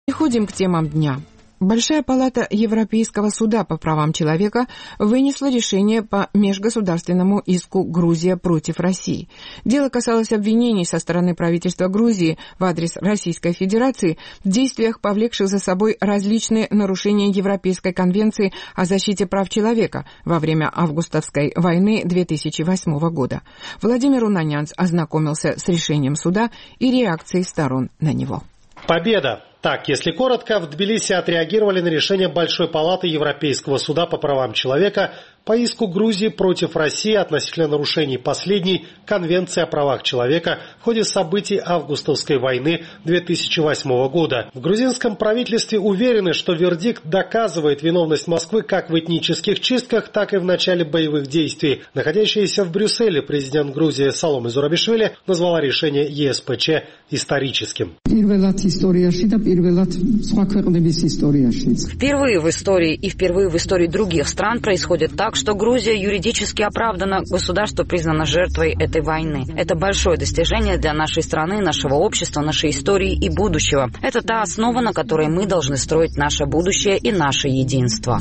Переходим к темам дня. Большая палата Европейского суда по правам человека вынесла решение по межгосударственному иску «Грузия против России». Дело касалось обвинений со стороны правительства Грузии в адрес Российской Федерации в действиях, повлекших за собой различные нарушения Европейской конвенции о защите прав человека во время августовской войны 2008 года. Владимир Унанянц ознакомился с решением суда и реакцией сторон на него. Победа! Так, если коротко, в Тбилиси отреагировали на решение Большой палаты Европейского суда по правам человека по иску Грузии против России относительно нарушений последней Конвенции о правах человека в ходе событий августовской войны 2008 года. В грузинском правительстве уверены, что вердикт доказывает виновность Москвы как в этнических чистках, так и в начале боевых действий. Находящаяся в Брюсселе президент Грузии Саломе Зурабишвили назвала решение ЕСПЧ историческим. Впервые в истории и впервые в истории других стран происходит так, что Грузия юридически оправдана, государство признано жертвой этой войны. Это большое достижение для нашей страны, нашего общества, нашей истории и будущего. Это та основа, на которой мы должны строить наше будущее и наше единство.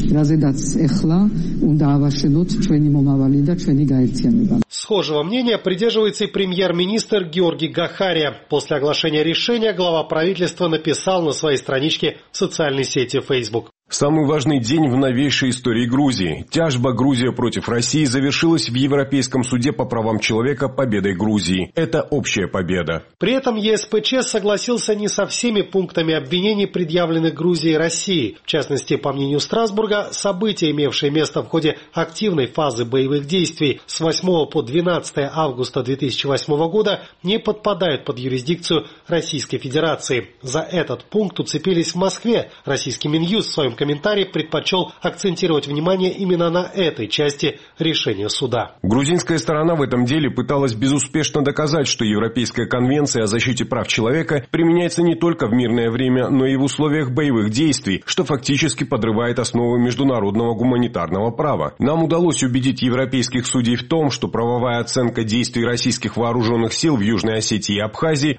Схожего мнения придерживается и премьер-министр Георги Гахария. После оглашения решения глава правительства написал на своей страничке в социальной сети Facebook. Самый важный день в новейшей истории Грузии. Тяжба «Грузия против России» завершилась в Европейском суде по правам человека победой Грузии. Это общая победа. При этом ЕСПЧ согласился не со всеми пунктами обвинений, предъявленных Грузии и России. В частности, по мнению Страсбурга, события, имевшие место в ходе активной фазы боевых действий с 8 по 12 августа 2008 года, не подпадают под юрисдикцию Российской Федерации. За этот пункт уцепились в Москве. Российский Минюст в своем комментарий предпочел акцентировать внимание именно на этой части решения суда. Грузинская сторона в этом деле пыталась безуспешно доказать, что Европейская конвенция о защите прав человека применяется не только в мирное время, но и в условиях боевых действий, что фактически подрывает основы международного гуманитарного права. Нам удалось убедить европейских судей в том, что правовая оценка действий российских вооруженных сил в Южной Осетии и Абхазии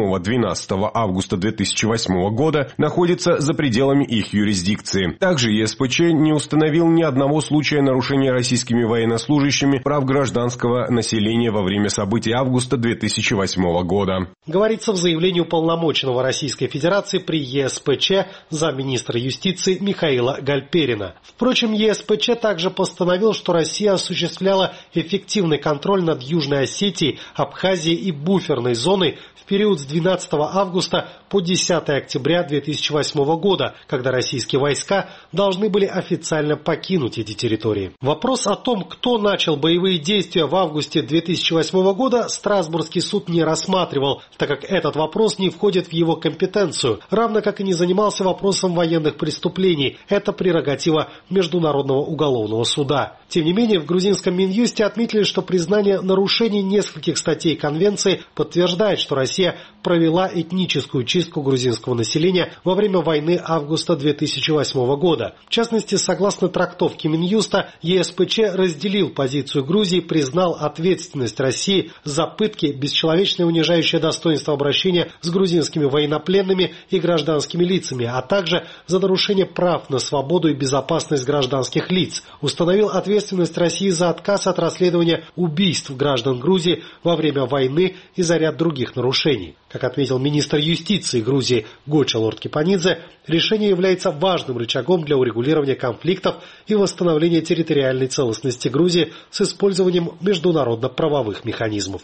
8-12 августа 2008 года находится за пределами их юрисдикции. Также ЕСПЧ не установил ни одного случая нарушения российскими военнослужащими прав гражданского населения во время событий августа 2008 года. Говорится в заявлении уполномоченного Российской Федерации при ЕСПЧ замминистра юстиции Михаила Гальперина. Впрочем, ЕСПЧ также постановил, что Россия осуществляла эффективный контроль над Южной Осетией, Абхазией и буферной зоной в период с 12 августа по 10 октября 2008 года, когда российские войска должны были официально покинуть эти территории. Вопрос о том, кто начал боевые действия в августе 2008 года, Страсбургский суд не рассматривал, так как этот вопрос не входит в его компетенцию, равно как и не занимался вопросом военных преступлений. Это прерогатива Международного уголовного суда. Тем не менее, в грузинском Минюсте отметили, что признание нарушений нескольких статей Конвенции подтверждает, что Россия провела этническую чистку грузинского населения во время войны августа 2008 года. В частности, согласно трактовке Минюста, ЕСПЧ разделил позицию Грузии, признал ответственность России за пытки, бесчеловечное унижающее достоинство обращения с грузинскими военнопленными и гражданскими лицами, а также за нарушение прав на свободу и безопасность гражданских лиц. Установил ответственность России за отказ от расследования убийств граждан Грузии во время войны и за ряд других нарушений. Как отметил министр юстиции Грузии Гоча Лорд-Кипанидзе, решение является важным рычагом для урегулирования конфликтов и восстановления территориальной целостности Грузии с использованием международно-правовых механизмов.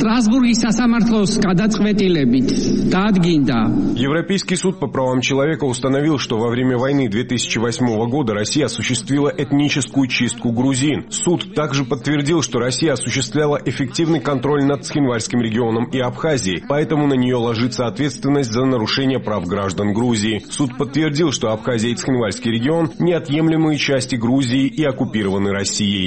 Европейский суд по правам человека установил, что во время войны 2008 года Россия осуществила этническую чистку грузин. Суд также подтвердил, что Россия осуществляла эффективный контроль над Цхинвальским регионом и Абхазией, поэтому на нее ложится ответственность за нарушение прав граждан Грузии. Суд подтвердил, что Абхазия и Цхинвальский регион – неотъемлемые части Грузии и оккупированы Россией.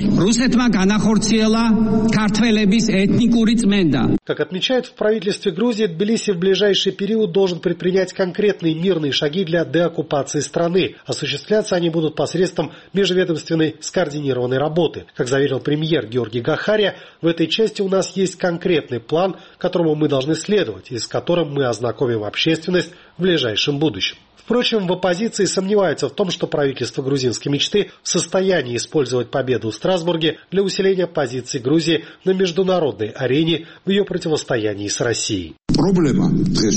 Как отмечают в правительстве Грузии, Тбилиси в ближайший период должен предпринять конкретные мирные шаги для деоккупации страны. Осуществляться они будут посредством межведомственной скоординированной работы. Как заверил премьер Георги Гахария, в этой части у нас есть конкретный план, которому мы должны следовать и с которым мы ознакомим общественность в ближайшем будущем. В Впрочем, в оппозиции сомневаются в том, что правительство грузинской мечты в состоянии использовать победу в Страсбурге для усиления позиций Грузии на международной арене в ее противостоянии с Россией. Проблема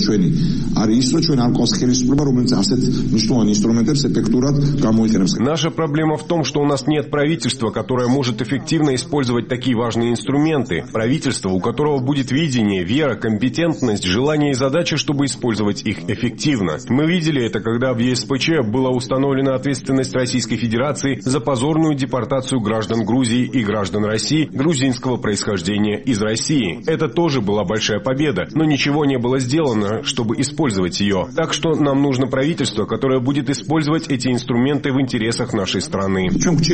Наша проблема в том, что у нас нет правительства, которое может эффективно использовать такие важные инструменты. Правительство, у которого будет видение, вера, компетентность, желание и задача, чтобы использовать их эффективно. Мы видели это, когда в ЕСПЧ была установлена ответственность Российской Федерации за позорную депортацию граждан Грузии и граждан России грузинского происхождения из России. Это тоже была большая победа, но ничего не было сделано, чтобы использовать ее. Так что нам нужно правительство, которое будет использовать эти инструменты в интересах нашей страны.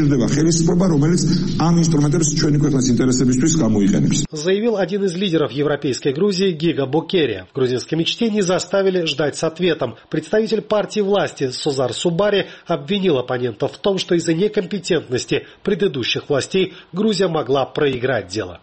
Заявил один из лидеров европейской Грузии Гига Бокерия. В грузинской мечте не заставили ждать с ответом. Представитель партии власти Созар Субари обвинил оппонентов в том, что из-за некомпетентности предыдущих властей Грузия могла проиграть дело.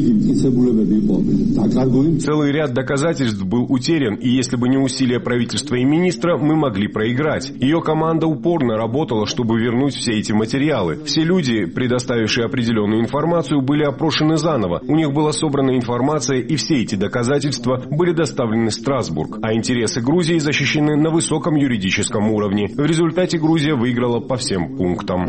Целый ряд доказательств был утерян, и если бы не усилия правительства и министра, мы могли проиграть. Ее команда упорно работала, чтобы вернуть все эти материалы. Все люди, предоставившие определенную информацию, были опрошены заново. У них была собрана информация, и все эти доказательства были доставлены в Страсбург, а интересы Грузии защищены на высоком юридическом уровне. В результате Грузия выиграла по всем пунктам.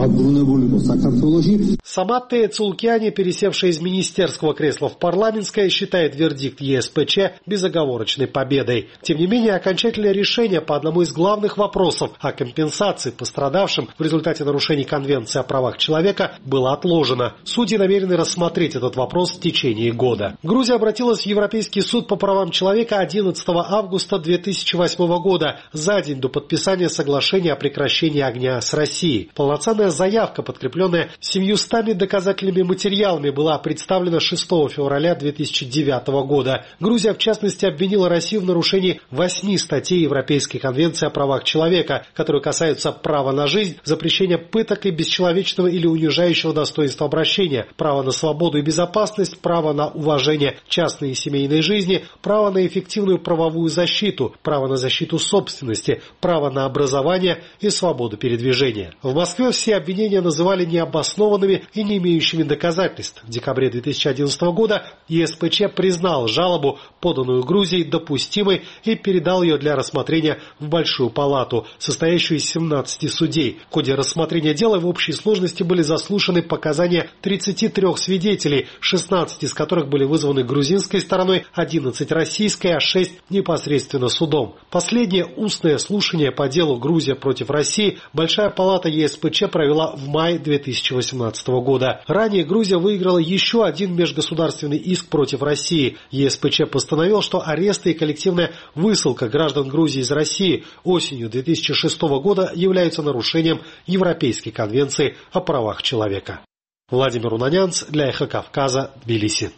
Сама Тея Цулкиани, пересевшая из министерского кресла в парламентское, считает вердикт ЕСПЧ безоговорочной победой. Тем не менее, окончательное решение по одному из главных вопросов о компенсации пострадавшим в результате нарушений Конвенции о правах человека было отложено. Судьи намерены рассмотреть этот вопрос в течение года. Грузия обратилась в Европейский суд по правам человека 11 августа 2008 года, за день до подписания соглашения о прекращении огня с Россией. Полноценная заявка, подкрепленная 700 доказательными материалами, была представлена 6 февраля 2009 года. Грузия, в частности, обвинила Россию в нарушении 8 статей Европейской конвенции о правах человека, которые касаются права на жизнь, запрещения пыток и бесчеловечного или унижающего достоинства обращения, права на свободу и безопасность, право на уважение частной и семейной жизни, право на эффективную правовую защиту, право на защиту собственности, право на образование и свободу передвижения. В Москве все обвинения называли необоснованными и не имеющими доказательств. В декабре 2011 года ЕСПЧ признал жалобу, поданную Грузией, допустимой и передал ее для рассмотрения в Большую палату, состоящую из 17 судей. В ходе рассмотрения дела в общей сложности были заслушаны показания 33 свидетелей, 16 из которых были вызваны грузинской стороной, 11 российской, а 6 непосредственно судом. Последнее устное слушание по делу Грузия против России Большая палата ЕСПЧ провела в мае 2018 года. Ранее Грузия выиграла еще один межгосударственный иск против России. ЕСПЧ постановил, что аресты и коллективная высылка граждан Грузии из России осенью 2006 года являются нарушением Европейской конвенции о правах человека. Владимир Унанянц для Эхо Кавказа, Тбилиси.